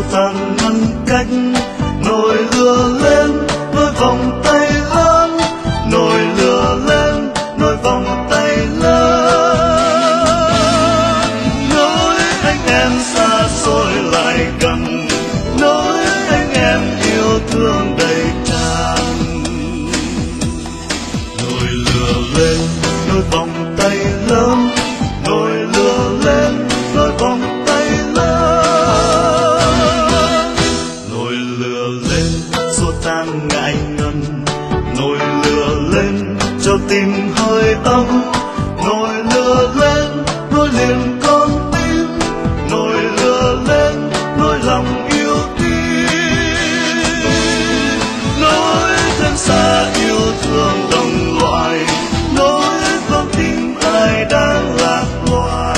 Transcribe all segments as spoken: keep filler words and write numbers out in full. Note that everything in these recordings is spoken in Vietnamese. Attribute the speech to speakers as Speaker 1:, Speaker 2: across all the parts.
Speaker 1: tan ngăn cách. Nồi lửa lên nối vòng tay lớn, nồi lửa lên nối vòng tay lớn, nối anh em xa xôi lại gần, nối anh em yêu thương đầy tràn. Nồi lửa lên nối vòng tay lớn, nồi lửa lên nối vòng tay lớn, nồi lửa lên xua tan ngại ngần, nồi lửa lên cho tim hơi ấm, nồi lửa lên nối liền con tim, nồi lửa lên nối lòng yêu tim, nối thêm xa yêu thương đồng loại, nối con tim ai đang lạc loài.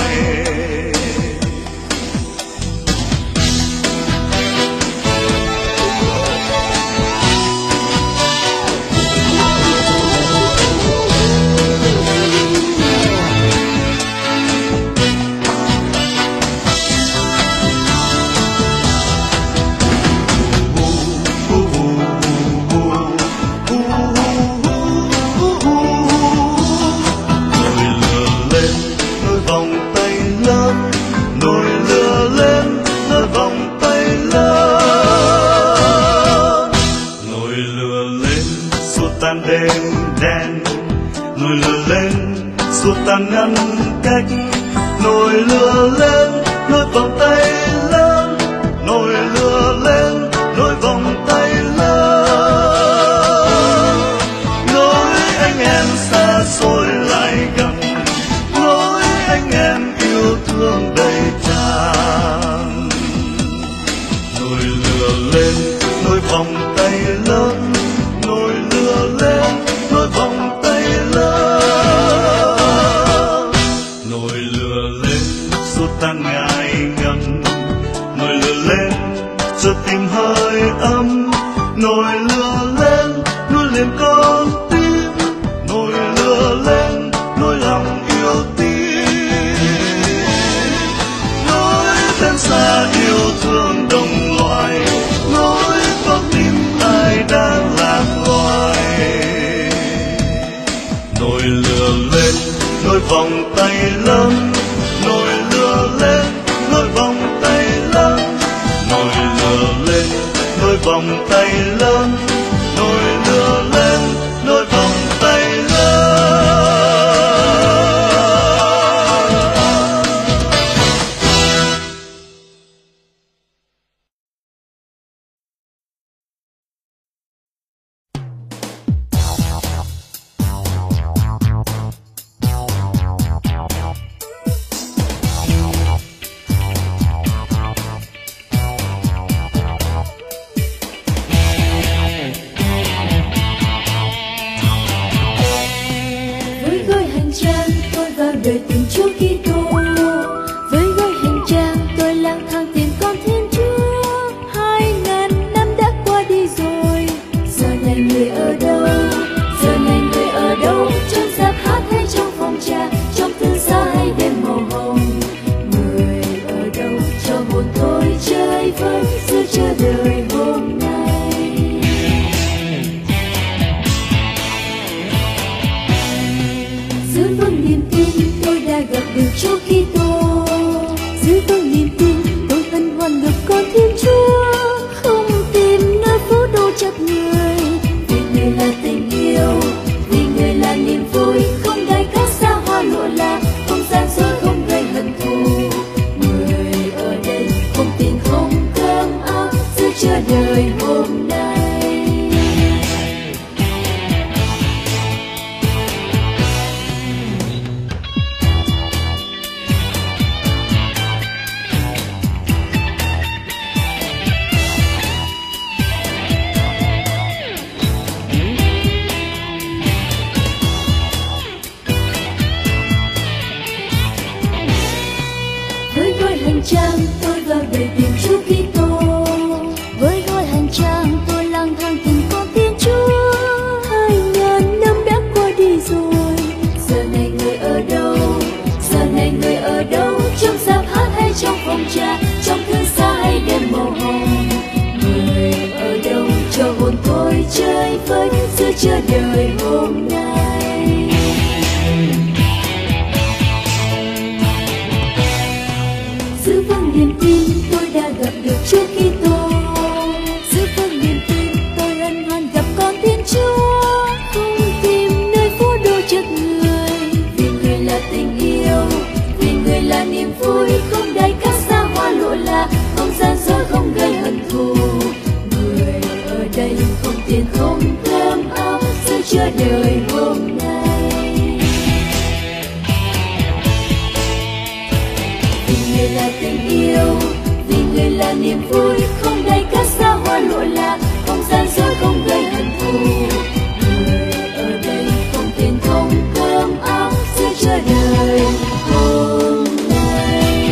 Speaker 1: Tan đêm đen, nồi lửa lên xua tan ngăn cách, nồi lửa lên nối vòng tay lớn, nồi lửa lên nối vòng tay lớn, nối anh em xa xôi lại gần, nối anh em yêu thương đầy tràn. Nồi lửa lên nối vòng tay lớn, nồi lửa lên nối vòng tay lớn, nồi lửa lên xua tan ngại ngần, nồi lửa lên cho tim hơi ấm, nồi lửa lên nuôi liền con tim, nồi lửa lên nối lòng yêu tim, nối thêm xa yêu thương đồng loại, nối con tim ai đang lạc loài. Nồi lửa lên nối vòng tay lớn, nồi lửa lên nối vòng tay lớn, nồi lửa lên nối vòng tay lớn, nồi lửa lên nối vòng tay lớn.
Speaker 2: Đời tình Chúa Kitô, với gói hành trang tôi lang thang tìm con Thiên Chúa. Hai ngàn năm đã qua đi rồi, giờ này người ở đâu? Giờ này người ở đâu? Trong dạp hát hay trong phòng trà, trong thư xa hay đêm màu hồng? Người ở đâu cho hồn tôi chơi vơi giữa chờ đợi hôm nay? Giữ vững niềm tin tôi đã gặp được Chúa Kitô, giữ vững niềm tin tôi hân hoan được con Thiên Chúa. Không tìm nơi phố đô chấp người, vì người là tình yêu, vì người là niềm vui. Không đài các xa hoa lụa là, không gian dối không gây hận thù. Người ở đây không tiền không cơm áo, giữ chờ đợi hôm nay. Với gói hành trang tôi vào đời tìm Chúa Kitô, với gói hành trang tôi lang thang tìm con Thiên Chúa. Hai ngàn năm đã qua đi rồi, giờ này người ở đâu? Giờ này người ở đâu? Trong dạp hát hay trong phòng trà, trong thương xa hay đêm màu hồng? gặp được Chúa Kitô. Giữa phương niềm tin tôi hân hoan gặp con Thiên Chúa, không tìm nơi phố đô chất người. Vì người là tình yêu, vì người là niềm vui, không đài các xa hoa lộ là, không gian dối không gây hận thù. Người ở đây không tiền không cơm áo, sự chờ đời hôm nay. Vì người là tình yêu, vì người là niềm vui, không đài các xa hoa lộ là, không gian dối không gây hận thù. Người ở đây không tiền không cơm áo, sự chờ đời hôm nay.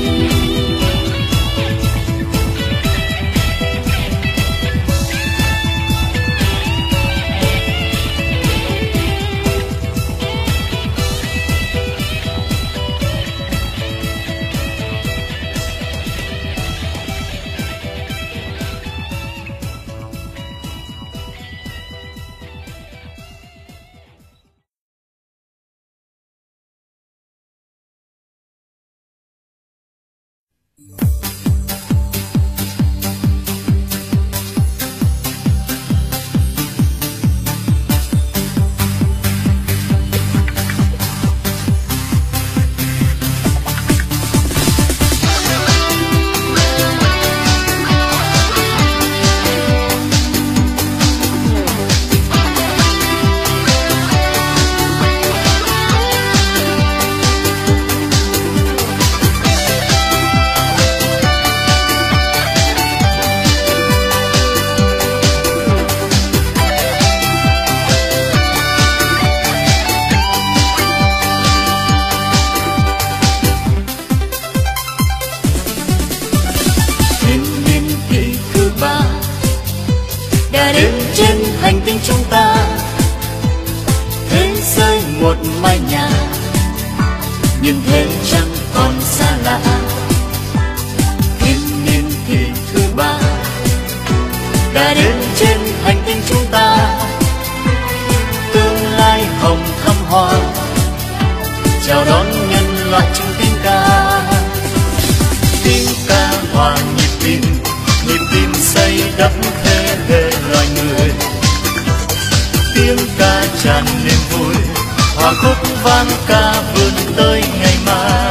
Speaker 1: hành tinh chúng ta, thế giới một mái nhà, nhưng thế chẳng còn xa lạ. Thiên niên kỷ thứ ba đã đến trên hành tinh chúng ta, tương lai hồng thắm hoa chào đón nhân loại trong tiếng ca. Tiếng ca hòa nhịp tim, nhịp tim xây đắp thế hệ loài người. Tiếng ca tràn niềm vui, hòa khúc vang ca vươn tới ngày mai.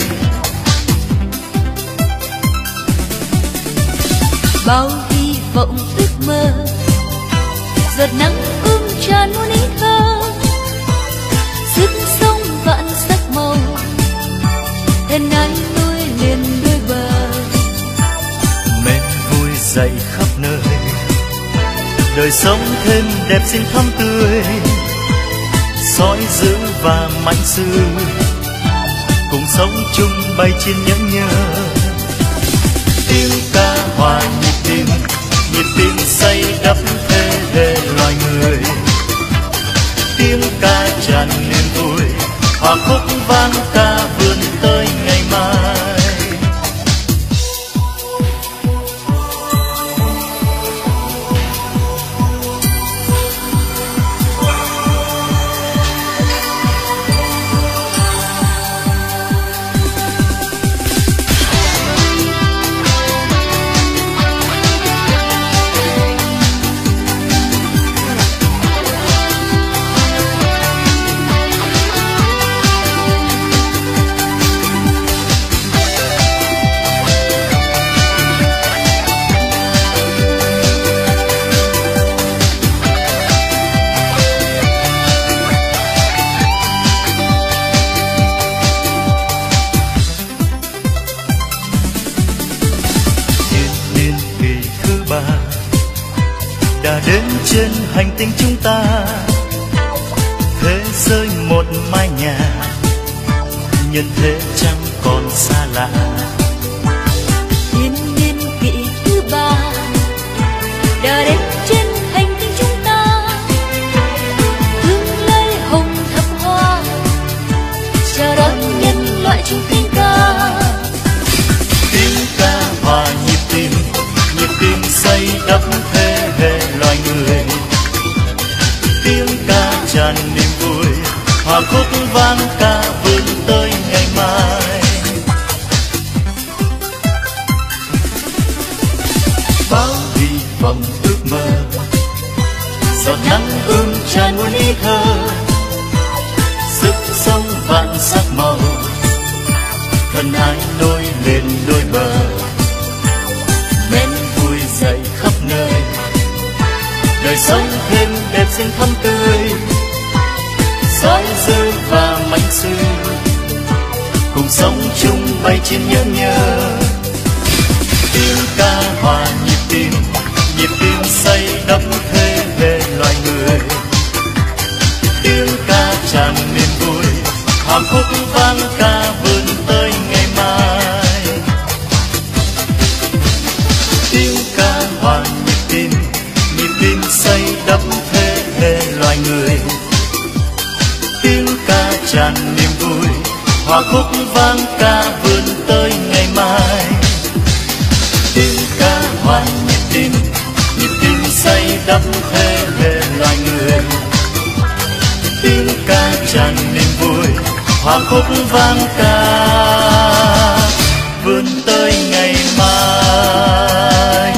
Speaker 2: Bao hy vọng ước mơ, giọt nắng ươm tràn muôn ý thơ, sức sống vạn sắc màu, thân ái nối liền đôi bờ.
Speaker 1: Mẹ vui dậy khắp nơi, đời sống thêm đẹp xinh thắm tươi, soi giữ và mạnh dư, cùng sống chung bay trên nhẫn nhơ. Tiếng ca hòa nhịp tim, nhịp tim xây đắp thế hệ loài người. Tiếng ca tràn niềm vui, hòa khúc vang ca vươn tới ngày mai. Đã đến trên hành tinh chúng ta, thế giới một mái nhà, nhân thế chẳng còn xa lạ.
Speaker 2: Thiên niên kỷ thứ ba đã đến trên hành tinh chúng ta, tương lai hồng thắm hoa chào đón nhân loại trong tiếng ca.
Speaker 1: Tiếng ca hòa nhịp tim, nhịp tim xây đắp thế hệ loài người. Tiếng ca tràn niềm vui, hòa khúc vang ca vươn tới ngày mai. mầm ước mơ, giọt nắng ươm tràn muôn ý thơ, sức sống vạn sắc màu, thân ái nối lên đôi bờ, men vui dậy khắp nơi, đời sống thêm đẹp xinh thắm tươi, soi dư và mảnh xưa, cùng sống chung bay trên nhớ nhớ. Tiếng ca hòa nhịp tim, nhịp tim say đắm thế hệ loài người. Tiếng ca tràn niềm vui, hòa khúc vang ca vươn tới ngày mai. Tiếng ca hòa nhịp tim, nhịp tim say đắm thế hệ loài người. Tiếng ca tràn niềm vui, hòa khúc vang ca vươn tới ngày mai. Tiếng ca hòa nhịp tim, nhịp tim say đắm thế hệ loài người. Tiếng ca tràn niềm vui, hòa khúc vang ca vươn tới ngày mai.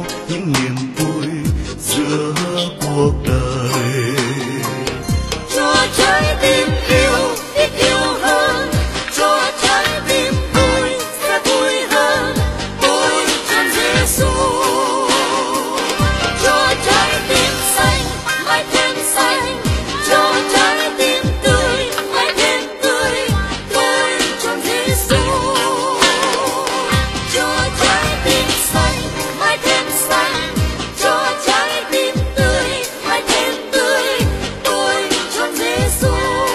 Speaker 1: những niềm vui giữa cuộc đời.
Speaker 2: Cho trái tim yêu biết yêu hơn, cho trái tim vui sẽ vui hơn, tôi chân Giêsu. Cho trái tim xanh mãi thêm xanh, cho trái tim tươi mãi thêm tươi, tôi chân Giêsu. Cho trái tim xanh mãi thêm xanh, cho trái tim tươi mãi thêm tươi, tôi chân Giêsu.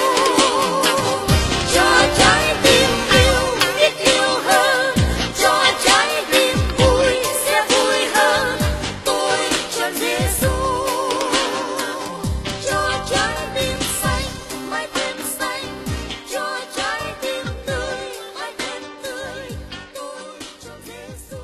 Speaker 2: Cho trái tim yêu biết yêu hơn, cho trái tim vui sẽ vui hơn, tôi chân Giêsu. Cho trái tim xanh mãi thêm xanh, cho trái tim tươi mãi thêm tươi, tôi chân Giêsu.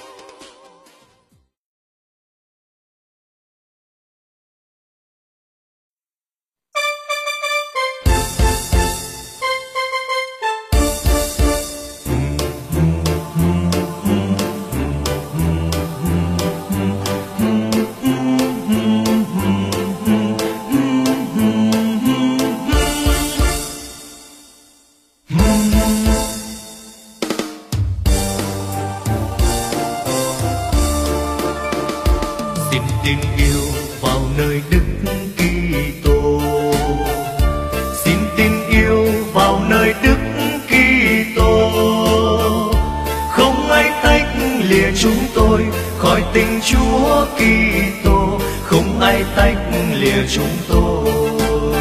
Speaker 1: Xin tin yêu vào nơi Đức Kitô, xin tin yêu vào nơi Đức Kitô. Không ai tách lìa chúng tôi khỏi tình Chúa Kitô, không ai tách lìa chúng tôi.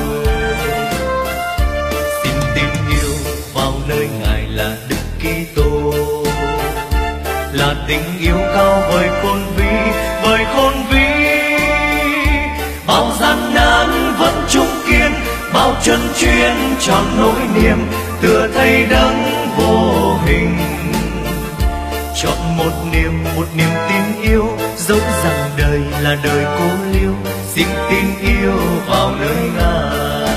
Speaker 1: Xin tin yêu vào nơi Ngài là Đức Kitô, là tình yêu cao vời khôn vĩ, vời khôn vĩ. Bao gian nan vẫn trung kiên, bao chân chuyên tròn nỗi niềm, tựa thầy đấng vô hình. Chọn một niềm, một niềm tin yêu, dẫu rằng đời là đời cô liêu. Xin tin yêu vào nơi Ngài.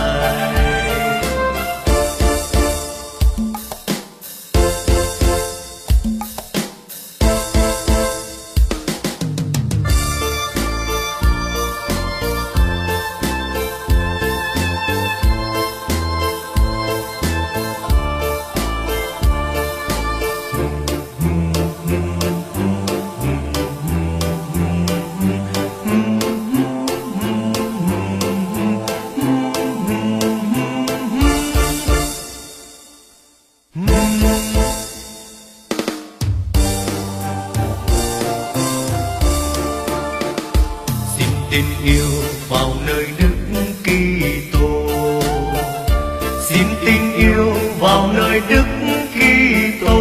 Speaker 1: Tin yêu vào nơi Đức Kitô, xin tin yêu vào nơi Đức Kitô.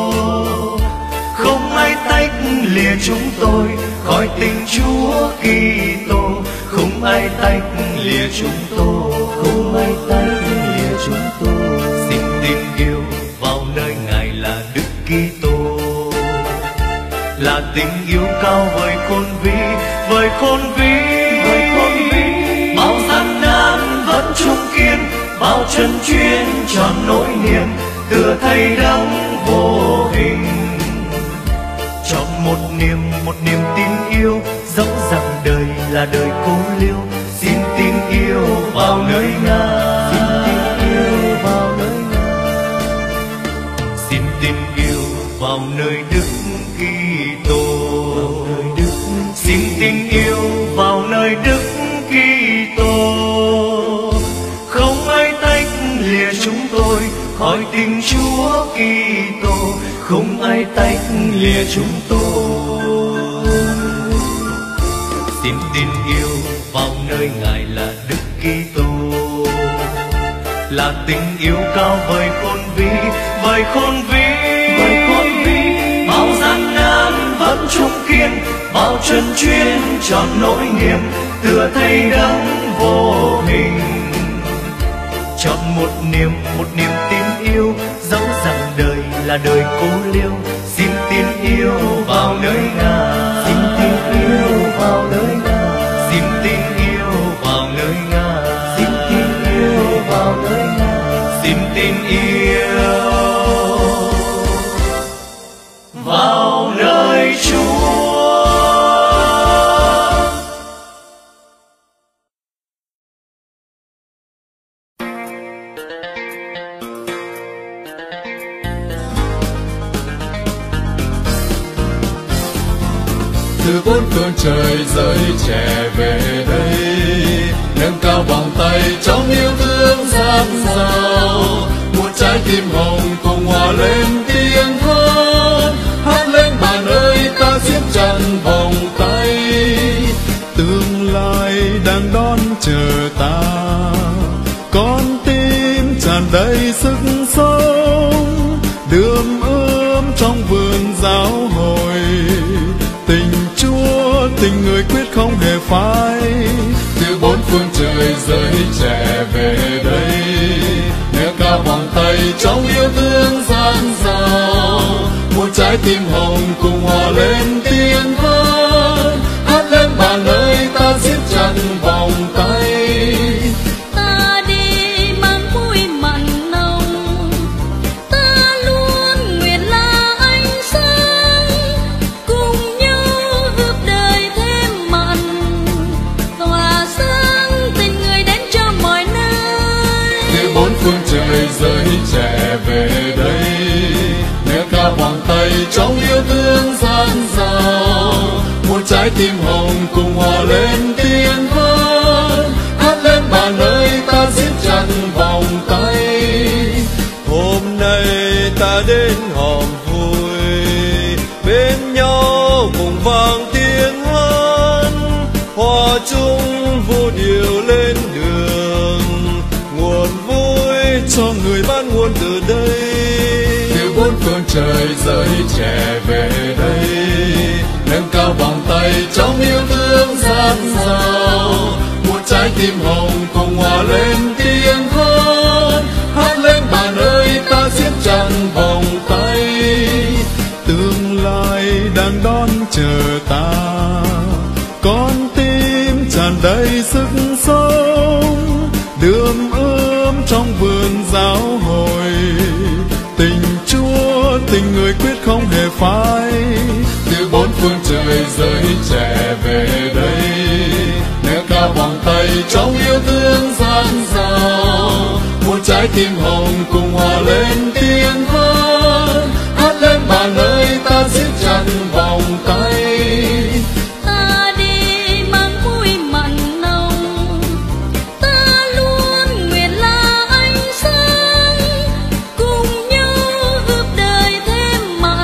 Speaker 1: Không ai tách lìa chúng tôi khỏi tình Chúa Kitô, không ai tách lìa chúng tôi, không ai tách lìa chúng tôi. Xin tin yêu vào nơi Ngài là Đức Kitô, là tình yêu cao vời khôn vĩ, vời khôn vĩ, vời khôn vĩ. Bao gian nan vẫn trung kiên, bao chân chuyên tròn nỗi niềm, tựa thầy đấng vô hình. Chọn một niềm, một niềm tin yêu, dẫu rằng đời là đời cô liêu. Xin tin yêu vào nơi Ngài, xin tin yêu vào nơi Ngài, xin tin yêu vào nơi Đức Kitô, xin tin yêu vào nơi Đức Kitô. Không ai tách lìa chúng tôi khỏi tình Chúa Kitô, không ai tách lìa chúng tôi. Xin tin yêu vào nơi Ngài là Đức Kitô, là tình yêu cao vời khôn vĩ, vời khôn vĩ, vời khôn vĩ. Bao gian nan vẫn trung kiên, bao chân chuyên tròn nỗi niềm, tựa thầy đấng vô hình. Chọn một niềm, một niềm tin yêu, dẫu rằng đời là đời cô liêu. Xin tin yêu vào nơi Ngài, xin tin yêu vào nơi Ngài, xin tin yêu vào nơi Ngài, xin tin yêu vào nơi Ngài, xin tin yêu vào nơi Chúa.
Speaker 3: trời giới trẻ về đây, nâng cao vòng tay trong yêu thương dạt dào. Một trái tim hồng cùng hòa lên tiếng hát, hát lên bạn ơi ta siết chặt vòng tay. Tương lai đang đón chờ ta, con tim tràn đầy sức sống, đượm ướm trong vườn giáo hội. Tình Chúa tình người quyết không hề phai, từ bốn phương trời giới trẻ về đây, nâng cao vòng tay trong yêu thương dạt dào. Một trái tim hồng cùng hòa lên tiếng hát, hát lên bạn ơi ta siết chặt vòng tay.
Speaker 2: Ta đi mang vui mặn nồng, ta luôn nguyện là ánh sáng, cùng nhau ước đời thêm mặn, tỏa sáng tình người đến cho mọi nơi.
Speaker 3: Từ bốn phương trời giới trẻ về đây, nâng cao vòng tay trong yêu thương dạt dào. Một trái tim hồng cùng hòa lên tiếng hát, hát lên bạn ơi ta siết chặt vòng tay.
Speaker 4: Hôm nay ta đến họp vui, bên nhau cùng vang tiếng hát, hòa chung vô điều lên đường. Nguồn vui cho người ban nguồn từ đây,
Speaker 3: từ bốn phương trời giới trẻ về đây, nâng cao vòng tay trong yêu thương dạt dào. Một trái tim hồng cùng hòa lên tiếng hát, hát lên bạn ơi ta siết chặt vòng tay.
Speaker 4: tương lai đang đón chờ ta, con tim tràn đầy sức sống, đượm ướm trong vườn giáo hội. Tình Chúa tình người quyết không hề phai,
Speaker 3: từ bốn phương trời giới trẻ về đây, nâng cao vòng tay trong yêu thương dạt dào. Một trái tim hồng cùng hòa lên tiếng hát, hát lên bạn ơi ta siết chặt vòng tay.
Speaker 2: Ta đi mang vui mặn nồng, ta luôn nguyện là ánh sáng, cùng nhau ước đời thêm mặn,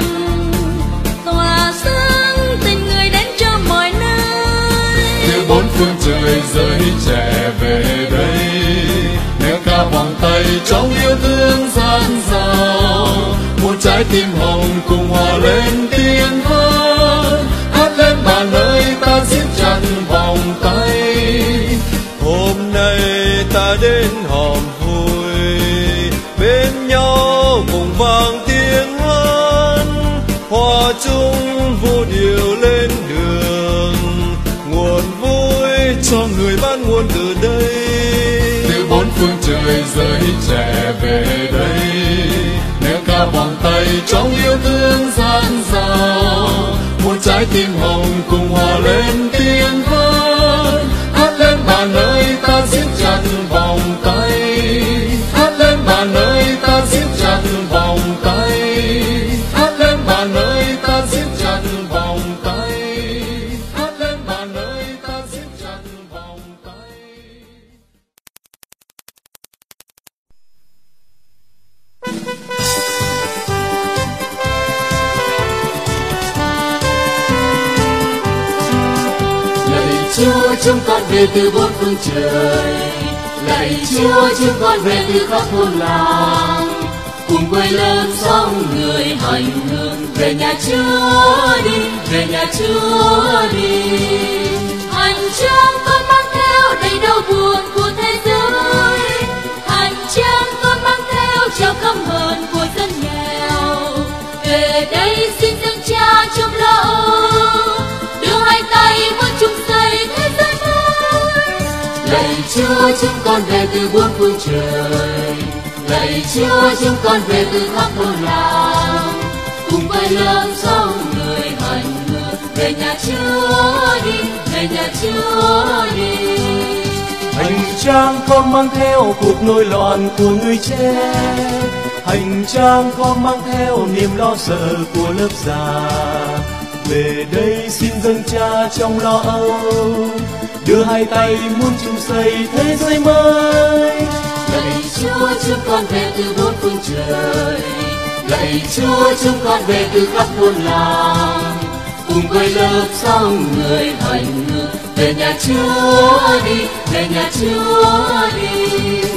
Speaker 2: tỏa sáng tình người đến cho mọi nơi.
Speaker 3: Từ bốn phương trời giới trẻ về đây, nâng cao vòng tay trong yêu thương dạt dào. Một trái tim hồng cùng hòa lên tiếng hát, hát lên bạn ơi ta siết chặt vòng tay.
Speaker 4: hôm nay ta đến họp vui, bên nhau cùng vang tiếng hát, hòa chung vô điều lên đường. Nguồn vui cho người ban nguồn từ đây,
Speaker 3: từ bốn phương trời giới trẻ về đây, nâng cao vòng tay trong yêu thương dạt dào. Một trái tim hồng cùng hòa lên tiếng hát, hát lên bạn ơi ta siết chặt vòng tay. Hát lên bạn ơi ta siết chặt vòng tay, hát lên bạn ơi ta siết chặt vòng tay, hát lên bạn ơi ta siết chặt vòng tay.
Speaker 2: Chúa chúng con về từ bốn phương trời, lạy Chúa chúng con về từ khắp thôn làng, cùng quê lớn sống người hành hương về nhà Chúa đi, về nhà Chúa đi. Hành trang con mang theo đầy đau buồn của thế giới, hành trang con mang theo trao căm hờn của dân nghèo. Về đây xin dâng Cha trong lo âu, đưa hai tay muốn chung xây thế giới mới. Lạy Chúa chúng con về từ bốn phương trời, lạy Chúa chúng con về từ khắp thôn làng, cùng quay lưng sống người hành hương về nhà Chúa đi, về nhà Chúa đi.
Speaker 1: Hành trang con mang theo cuộc nổi loạn của người trẻ, hành trang con mang theo niềm lo sợ của lớp già. về đây xin dâng Cha trong lo âu, đưa hai tay muốn chung xây thế giới mới.
Speaker 2: Lạy Chúa chúng con về từ bốn phương trời, lạy Chúa chúng con về từ khắp muôn làng, cùng quay lớp dòng người hành hương về nhà Chúa đi, về nhà Chúa đi.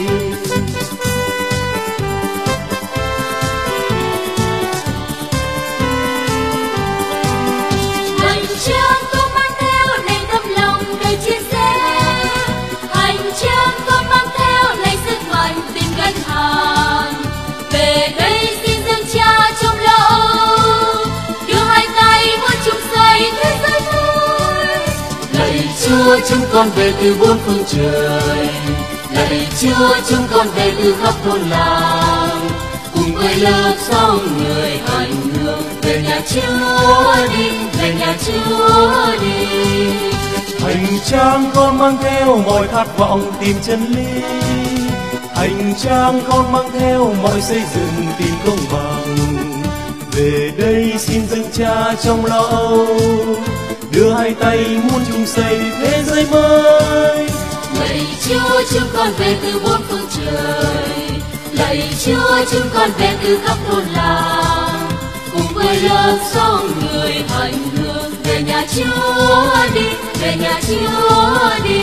Speaker 2: Hành trang con mang theo đầy tấm lòng đầy chia sẻ, hành trang con mang theo đầy sức mạnh tìm gánh hàng. Về đây xin dâng Cha trong lo âu, đưa hai tay muốn chung xây thế giới mới. Lạy Chúa chúng con về từ bốn phương trời, lạy Chúa chúng con về từ khắp thôn làng, cùng quay lớp dòng người hành hương về nhà Chúa đi, về nhà Chúa đi.
Speaker 1: Hành trang con mang theo mọi khát vọng tìm chân lý, hành trang con mang theo mọi xây dựng tìm công bằng. Về đây xin dâng Cha trong lo âu, đưa hai tay muốn chung xây thế giới mới.
Speaker 2: Lạy Chúa chúng con về từ bốn phương trời, lạy Chúa chúng con về từ khắp thôn làng, cùng với lớp dòng người hành hương về nhà Chúa đi, về nhà Chúa đi.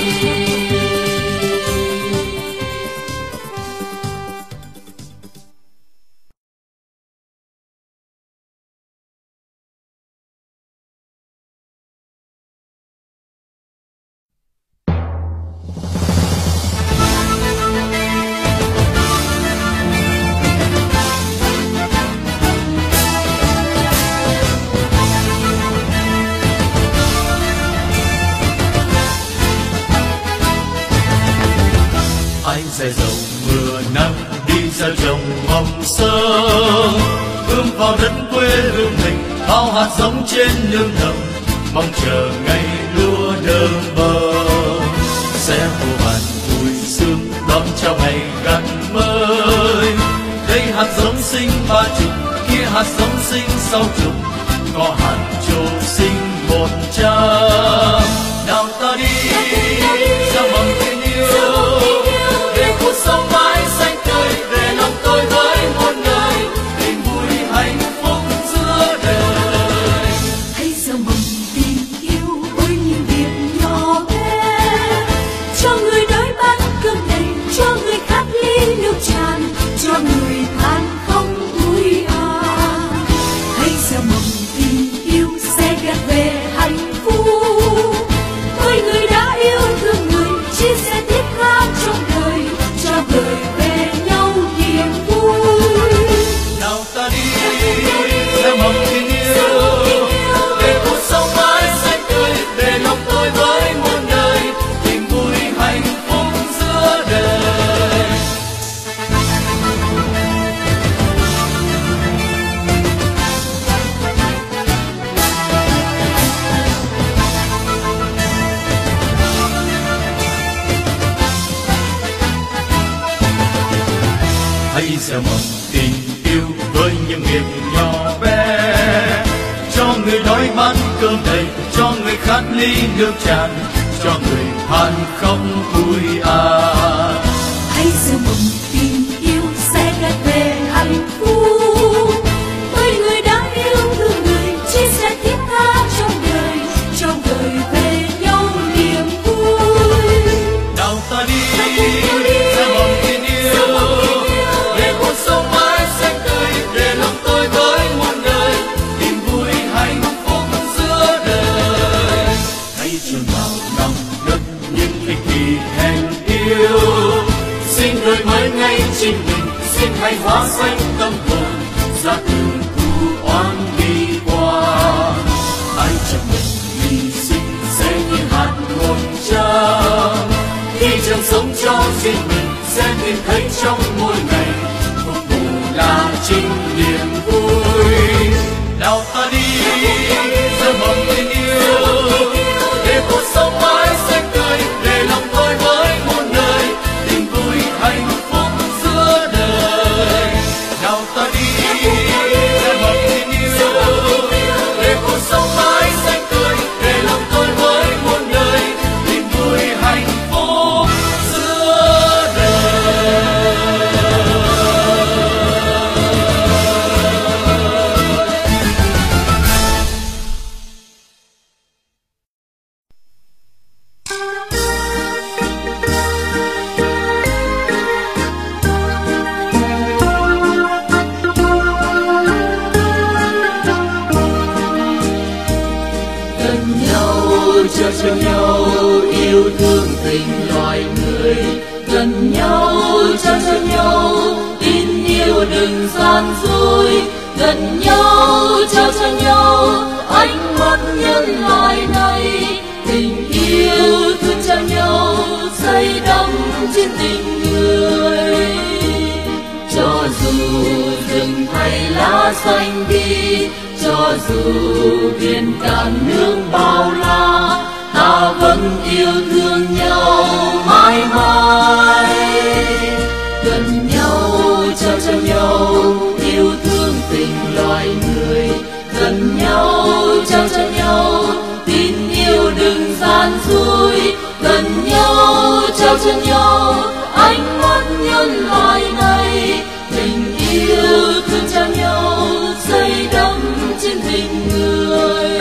Speaker 1: Dài dầu mưa nắng đi ra trồng mầm sớm, hướng vào đất quê hương mình bao hạt giống trên nương đồng, mong chờ ngày lúa đơm bông. Sẽ vô vàn vui sướng đón chào ngày gặt mới, đây hạt giống sinh ba chục, kia hạt giống sinh sáu chục, có hạt trổ sinh một trăm. Nào ta đi ra mầm tình yêu, để cuộc sống mãi xanh tươi, để lòng tôi với muôn người tình vui hạnh phúc giữa đời.
Speaker 2: Hãy gieo mầm tình yêu với những việc nhỏ bé, cho người đói bát cơm đầy, cho người khát ly nước tràn, cho người than không vui à. Hãy gieo mầm tình yêu sẽ gặt về hạnh phúc, với người đã yêu thương người chia sẻ thiết tha trong đời, cho gửi về nhau niềm vui.
Speaker 1: Nào ta đi gieo mầm tình yêu, để cuộc sống mãi xanh tươi, để lòng tôi với muôn đời tình vui hạnh phúc giữa đời. Hãy gieo mầm tình yêu với những việc nhỏ bé, cho người đói bát cơm đầy, cho người khát ly nước tràn, cho người than không vui à.
Speaker 2: Hãy gieo mầm tình yêu sẽ gặt về hạnh phúc, với người đã yêu thương người chia sẻ thiết tha trong đời, cho gửi về nhau niềm vui.
Speaker 1: Nào ta đi gieo mầm tình yêu, để cuộc sống mãi xanh tươi, để lòng tôi với muôn đời tình vui hạnh phúc giữa đời. Hãy chôn vào lòng đất những ích kỷ hèn yêu, xin đời mới ngay chính mình, xin hãy hóa xanh tâm hồn ra từ thù oán đi qua. Ai trong mình hy sinh sẽ như hạt ngọn trắng, khi chẳng sống cho riêng mình sẽ tìm thấy trong mỗi ngày phục vụ là chính niềm vui. Nào ta đi gieo mầm tình yêu, để cuộc sống mãi xanh tươi, để lòng tôi với muôn đời tình vui hạnh phúc giữa đời. Nào ta đi gieo mầm tình yêu, để cuộc sống mãi
Speaker 3: yêu thương tình loài người, gần nhau trao cho nhau tin yêu đừng gian dối, gần nhau trao cho nhau ánh mắt nhân loại này, tình yêu thương cho nhau say đắm trên tình người. Cho dù rừng hay lá xanh đi, cho dù biển cạn nước bao la, ta vẫn yêu thương nhau mãi mãi. Gần nhau trao cho nhau yêu thương tình loài người, gần nhau trao cho nhau tin yêu đừng gian dối, gần nhau trao cho nhau ánh mắt nhân loại này, tình yêu thương cho nhau say đắm trên tình người.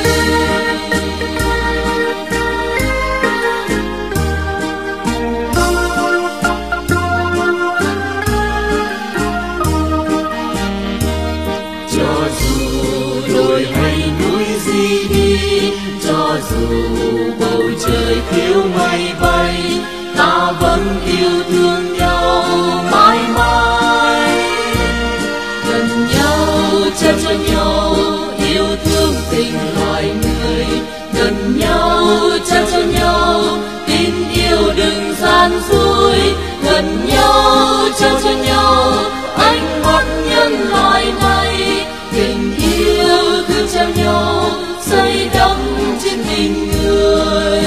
Speaker 3: Cho dù đồi hay núi gì đi, cho dù bầu trời thiếu mây bay, ta vẫn yêu thương nhau mãi mãi. Gần nhau trao cho nhau yêu thương tình loài người, gần nhau trao cho nhau tin yêu đừng gian dối, gần nhau trao cho nhau ánh mắt nhân loại này, tình yêu thương cho nhau say đắm trên tình người.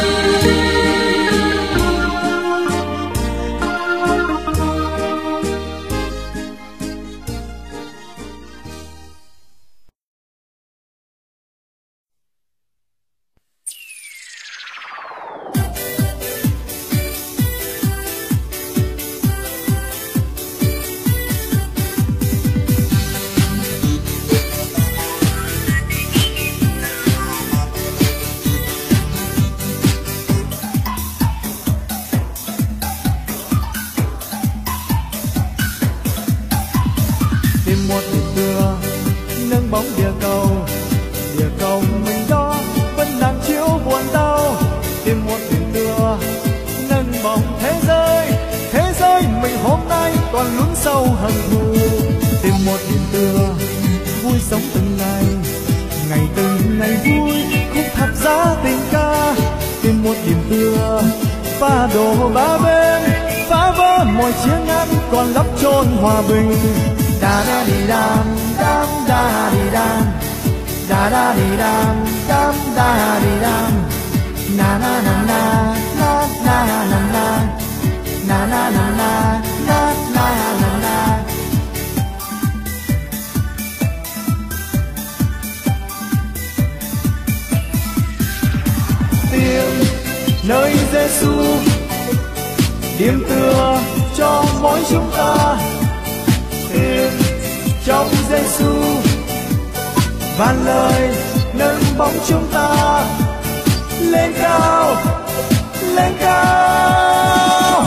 Speaker 5: Một đêm mưa nâng bóng địa cầu, địa cầu mình đó vẫn đang chiếu buồn đau. Tìm một đêm mưa nâng bóng thế giới, thế giới mình hôm nay toàn lún sâu hận thù. Tìm một đêm mưa vui sống từng ngày, ngày từng ngày vui khúc thắt giá tình ca. Tìm một đêm mưa phá đổ ba bên, phá vỡ mọi chiến ngăn còn lấp chôn hòa bình. Da da di dam dam da di dam, da da di dam dam da di dam, na na na na na na na na na na na na na na na na. Tiếng nơi Giêsu điểm tựa cho mỗi chúng ta, tiếng trong Giêsu vạn lời nâng bóng chúng ta lên cao, lên cao.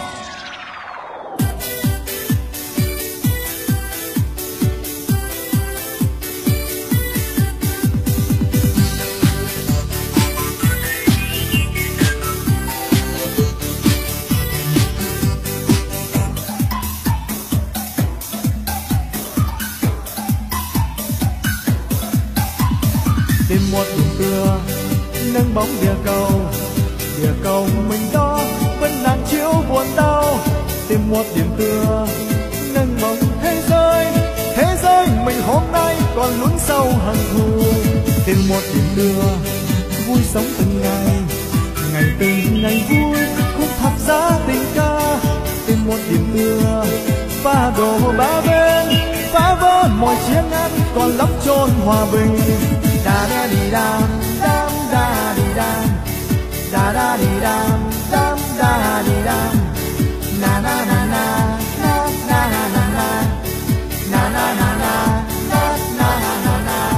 Speaker 5: Tìm một đêm mưa nâng bóng địa cầu, địa cầu mình đó vẫn đang chiếu buồn đau. Tìm một điểm tựa nâng bóng thế giới, thế giới mình hôm nay còn lún sâu hận thù. Tìm một điểm tựa vui sống từng ngày, ngày từng ngày vui khúc thắt giá tình ca. Tìm một điểm tựa phá đổ ba bên, phá vỡ mọi chiến ngăn còn lấp chôn hòa bình. Da da di dam dam da di dam, da da di dam dam da di dam, na na na na na na na na na na na na na na na na.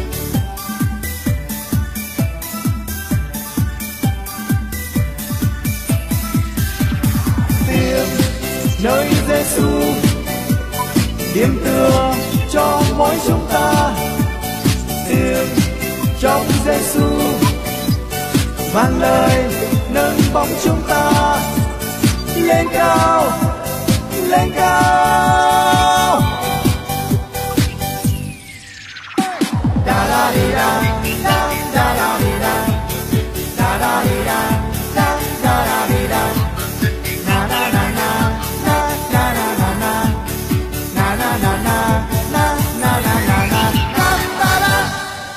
Speaker 5: Tiếng nơi Giêsu điểm tựa cho mỗi chúng ta, tiếng trong Giêsu mang lời nâng bóng chúng ta lên cao, lên cao. Da da di da, da da da di da, da da di da, da da da di da, na na na na, na na na na na, na na na na, na na na na na, da da da.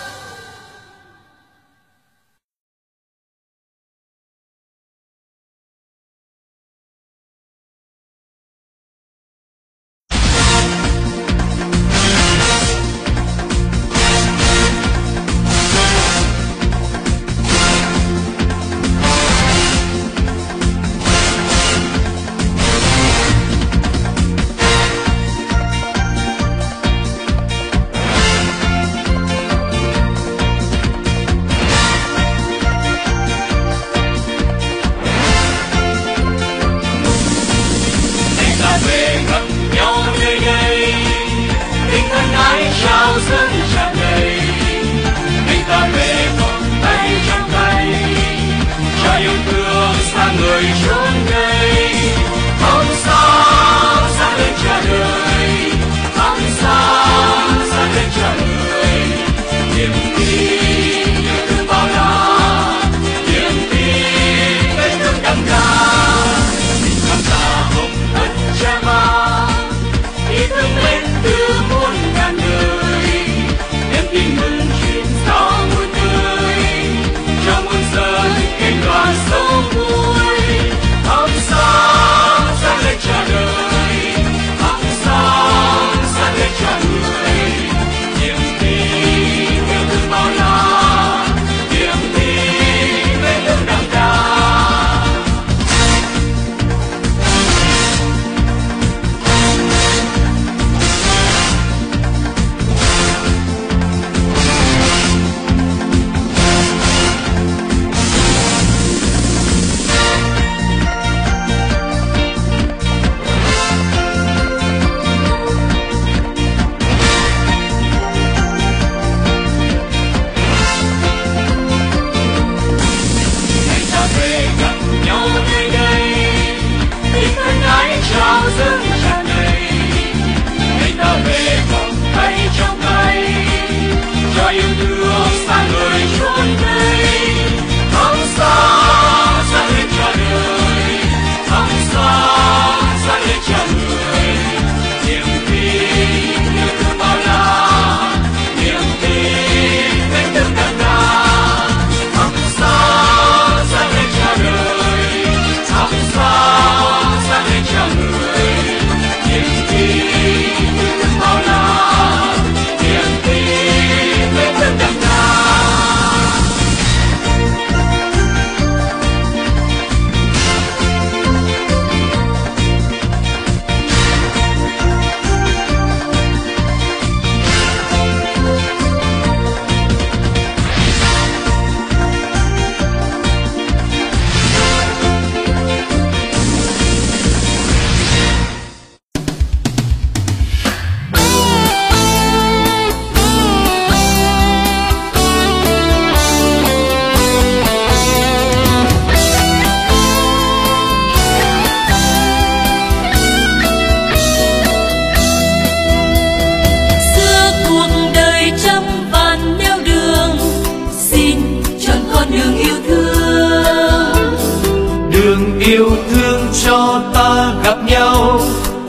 Speaker 3: Yêu thương cho ta gặp nhau,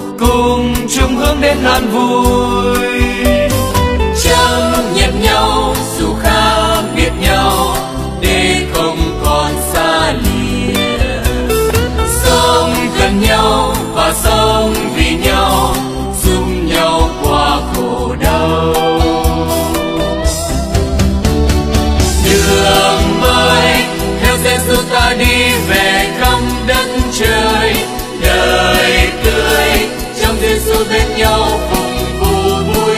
Speaker 3: cùng chung hướng đến an vui. Chấp nhận nhau dù khác biệt nhau, để không còn xa lìa. Sống gần nhau và sống vì nhau, giúp nhau qua khổ đau. Đường mới theo Giêsu ta đi về khắp đất trời, đời tươi trong Giêsu bên nhau cùng vui.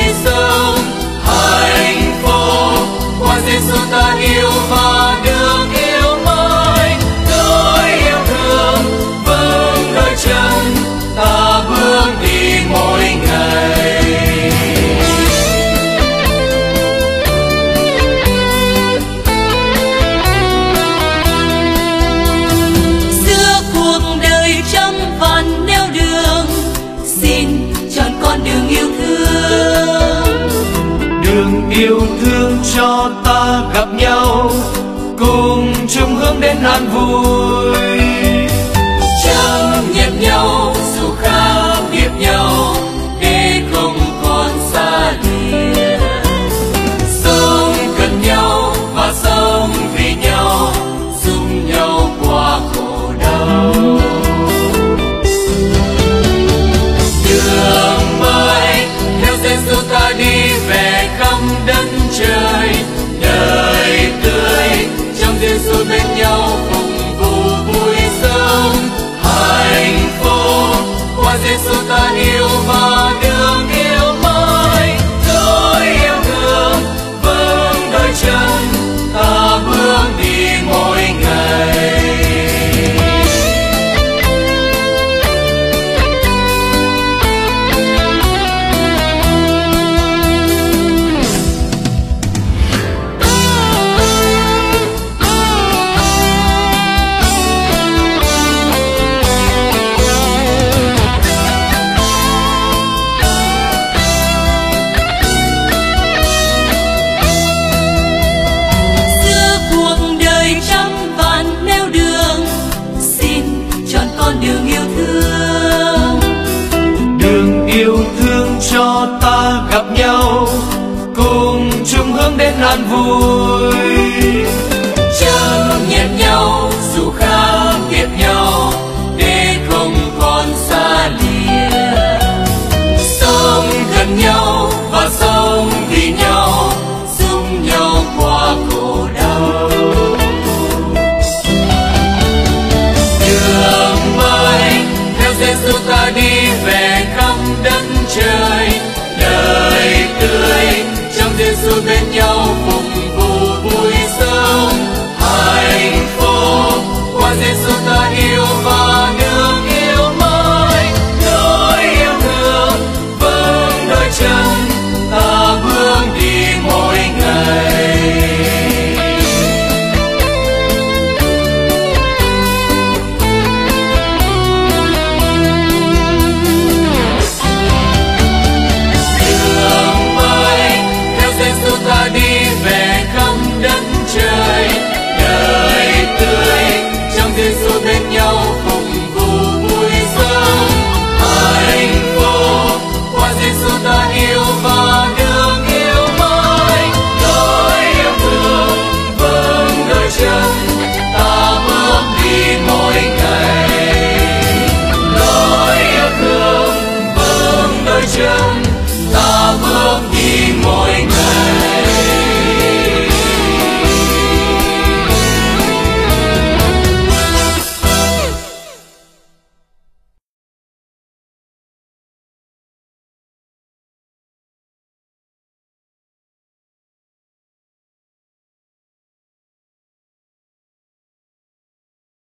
Speaker 6: yêu thương cho ta gặp nhau, cùng chung hướng đến an vui.